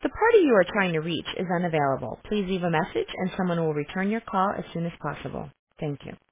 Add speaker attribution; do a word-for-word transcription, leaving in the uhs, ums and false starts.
Speaker 1: The party you are trying to reach is unavailable. Please leave a message and someone will return your call as soon as possible. Thank you.